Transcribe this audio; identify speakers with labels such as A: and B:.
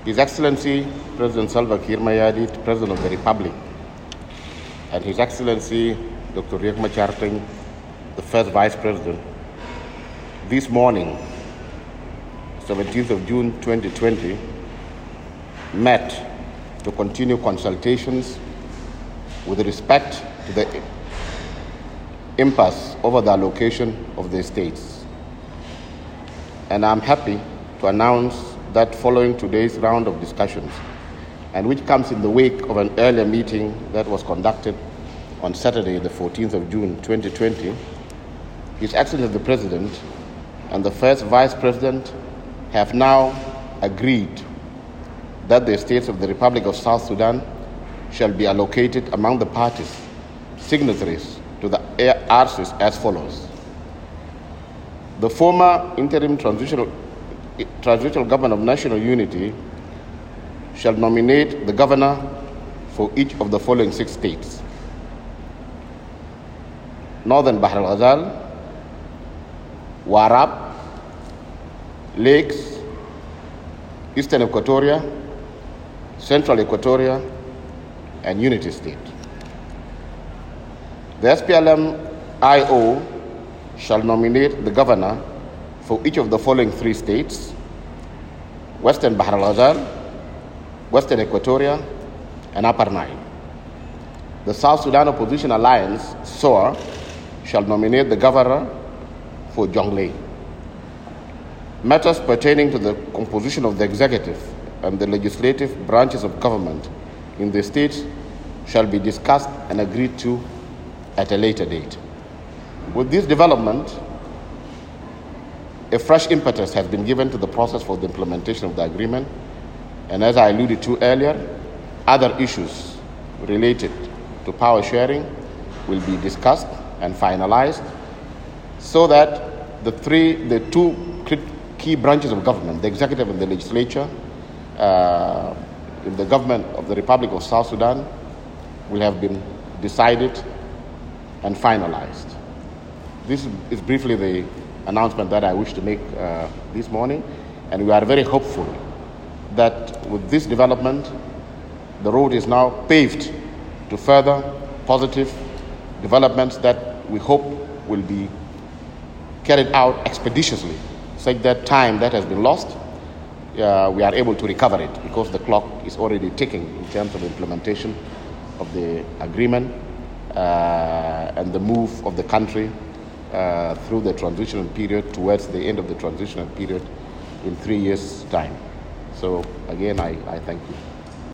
A: His Excellency President Salva Kiir Mayardit, President of the Republic, and His Excellency Dr. Riek Machar Teng, the first Vice President, this morning, 17th of June 2020, met to continue consultations with respect to the impasse over the allocation of the estates. And I'm happy to announce that following today's round of discussions, and which comes in the wake of an earlier meeting that was conducted on Saturday, the 14th of June 2020, His Excellency the President and the first Vice President have now agreed that the estates of the Republic of South Sudan shall be allocated among the parties signatories to the RCs as follows. The former interim transitional government of national unity shall nominate the governor for each of the following 6 states: Northern Bahr al-Ghazal, Warab, Lakes, Eastern Equatoria, Central Equatoria, and Unity State. The SPLM-IO shall nominate the governor for each of the following 3 states: Western Bahr al-Ghazal, Western Equatoria, and Upper Nile. The South Sudan Opposition Alliance, SOA, shall nominate the governor for Jonglei. Matters pertaining to the composition of the executive and the legislative branches of government in the states shall be discussed and agreed to at a later date. With this development, a fresh impetus has been given to the process for the implementation of the agreement, and as I alluded to earlier, other issues related to power sharing will be discussed and finalized so that the 2 key branches of government, the executive and the legislature, in the government of the Republic of South Sudan, will have been decided and finalized. This is briefly the announcement that I wish to make this morning, and we are very hopeful that with this development, the road is now paved to further positive developments that we hope will be carried out expeditiously, such that time that has been lost, we are able to recover it, because the clock is already ticking in terms of implementation of the agreement and the move of the country through the transitional period towards the end of the transitional period in 3 years' time. So again, I thank you.